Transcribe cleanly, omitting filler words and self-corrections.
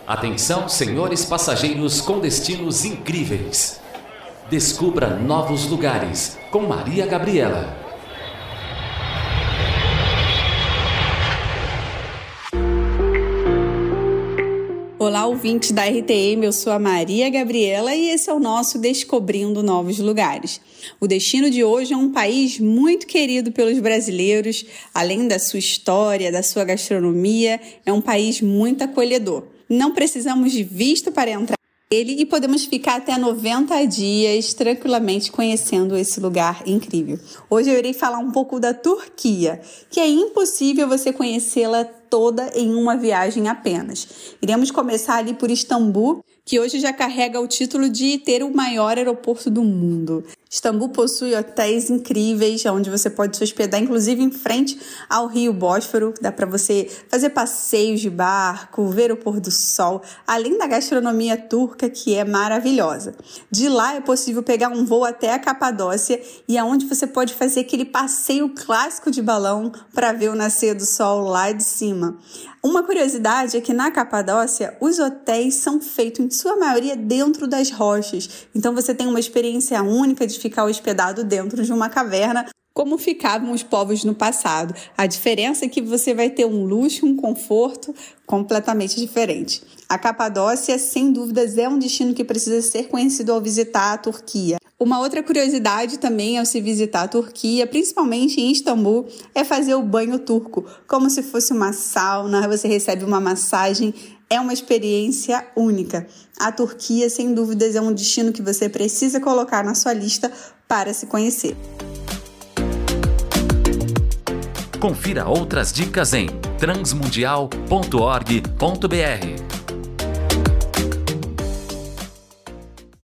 Atenção, senhores passageiros com destinos incríveis. Descubra novos lugares com Maria Gabriela. Olá, ouvintes da RTM, eu sou a Maria Gabriela e esse é o nosso Descobrindo Novos Lugares. O destino de hoje é um país muito querido pelos brasileiros, além da sua história, da sua gastronomia, é um país muito acolhedor. Não precisamos de visto para entrar nele e podemos ficar até 90 dias tranquilamente conhecendo esse lugar incrível. Hoje eu irei falar um pouco da Turquia, que é impossível você conhecê-la toda em uma viagem apenas. Iremos começar ali por Istambul, que hoje já carrega o título de ter o maior aeroporto do mundo. Istambul possui hotéis incríveis, onde você pode se hospedar, inclusive em frente ao rio Bósforo. Dá para você fazer passeios de barco, ver o pôr do sol, além da gastronomia turca, que é maravilhosa. De lá é possível pegar um voo até a Capadócia, e aonde você pode fazer aquele passeio clássico de balão para ver o nascer do sol lá de cima. Uma curiosidade é que na Capadócia, os hotéis são feitos, em sua maioria, dentro das rochas. Então você tem uma experiência única de ficar hospedado dentro de uma caverna, como ficavam os povos no passado. A diferença é que você vai ter um luxo, um conforto completamente diferente. A Capadócia, sem dúvidas, é um destino que precisa ser conhecido ao visitar a Turquia. Uma outra curiosidade também ao se visitar a Turquia, principalmente em Istambul, é fazer o banho turco, como se fosse uma sauna, você recebe uma massagem, é uma experiência única. A Turquia, sem dúvidas, é um destino que você precisa colocar na sua lista para se conhecer. Confira outras dicas em transmundial.org.br.